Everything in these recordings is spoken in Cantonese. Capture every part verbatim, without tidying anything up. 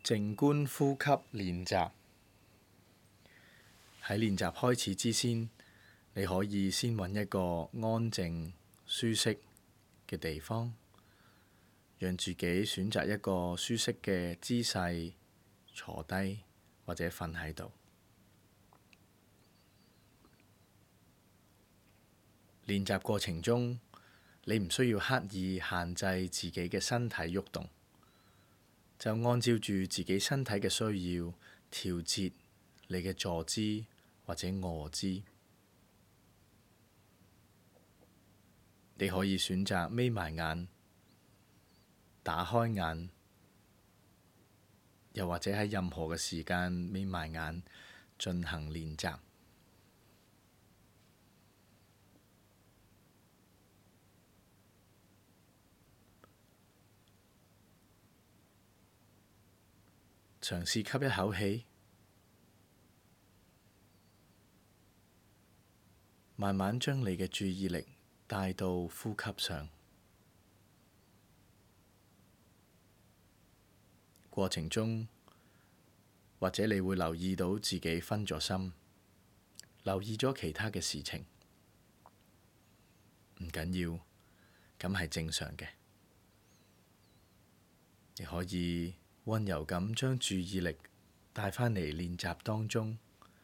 靜觀呼吸練習。喺練習開始之先，你可以先揾一個安靜、舒適嘅地方，讓自己選擇一個舒適嘅姿勢坐低或者瞓喺度。練習過程中，你唔需要刻意限制自己嘅身體喐動，就按照住自己身體嘅需要調節你嘅坐姿或者臥姿。你可以選擇眯埋眼、打開眼，又或者喺任何嘅時間眯埋眼進行練習。嘗試吸一口氣，慢慢將你嘅注意力帶到呼吸上。過程中，或者你會留意到自己分咗心，留意咗其他嘅事情。唔緊要，咁係正常嘅。你可以溫柔咁將注意力帶返嚟練習當中，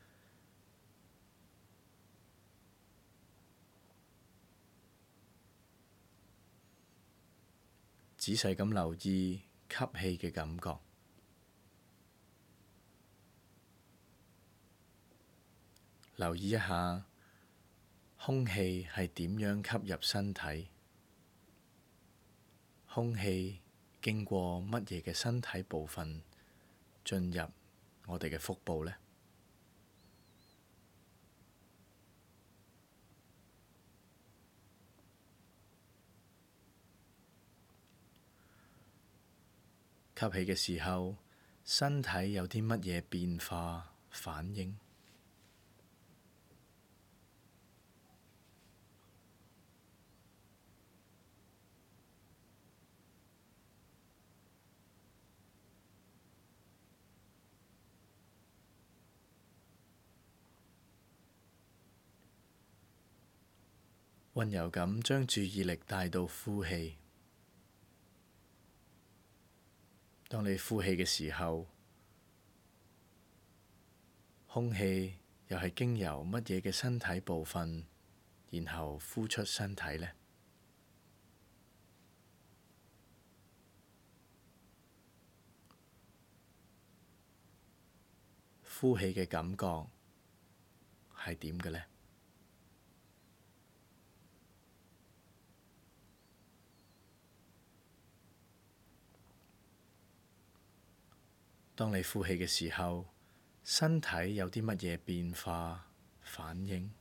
仔細咁留意吸氣嘅感覺，留意一下空氣係點樣吸入身體，空氣經過乜嘢嘅身體部分進入我哋嘅腹部呢？吸氣嘅時候，身體有啲乜嘢變化反應？溫柔咁將注意力帶到呼氣。當你呼氣嘅時候，空氣又係經由乜嘢嘅身體部分，然後呼出身體呢？呼氣嘅感覺係點嘅呢？當你呼氣嘅時候，身體有啲乜嘢變化反應？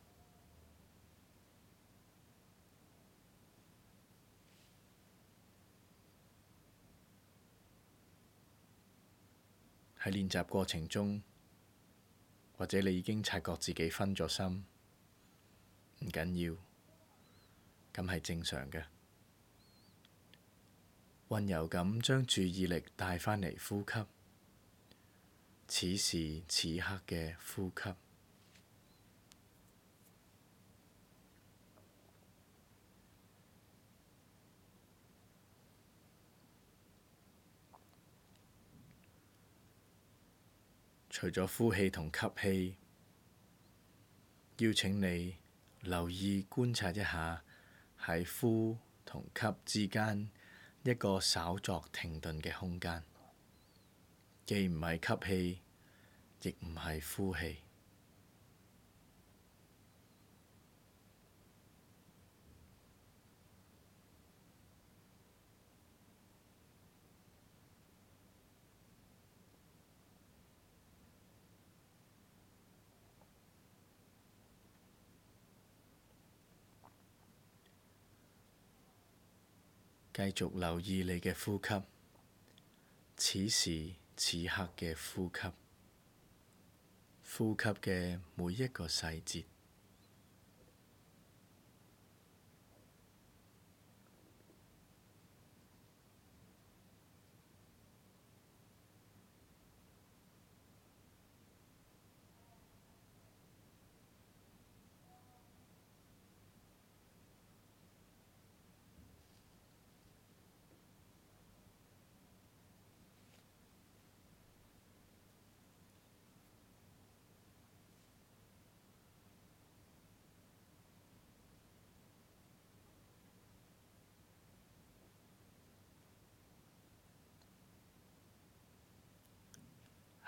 喺練習過程中，或者你已經察覺自己分咗心，唔緊要，咁係正常嘅。溫柔咁將注意力帶返嚟呼吸。此時此刻嘅呼吸，除咗呼氣同吸氣，邀請你留意觀察一下喺呼同吸之間一個稍作停頓嘅空間。既唔係吸氣，亦唔係呼氣。繼續留意你嘅呼吸，此時此刻嘅呼吸，呼吸嘅每一個細節。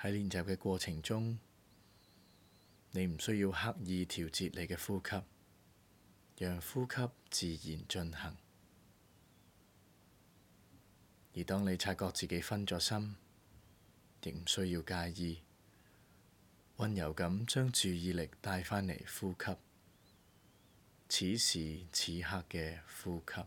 喺練習嘅過程中，你唔需要刻意調節你嘅呼吸，讓呼吸自然進行。而當你察覺自己分咗心，亦唔需要介意，溫柔咁將注意力帶返嚟呼吸，此時此刻嘅呼吸。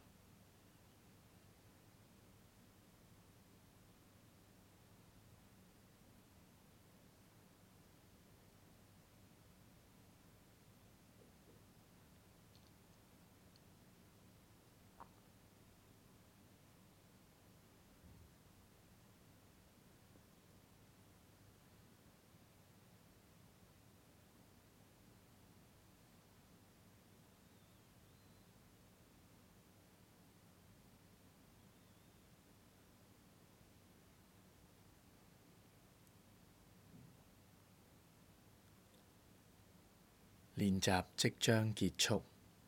練習即將結束。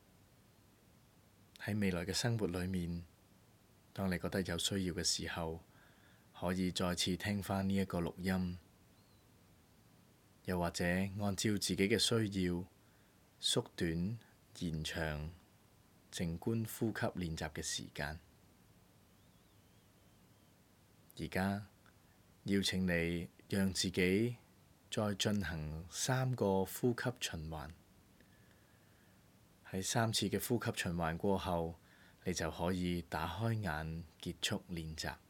喺未來嘅生活裏面，當你覺得有需要嘅時候，可以再次聽返呢一個錄音，又或者按照自己嘅需要縮短、延長靜觀呼吸練習嘅時間。而家邀請你讓自己再進行三個呼吸循環。喺三次嘅呼吸循環過後，你就可以打開眼結束練習。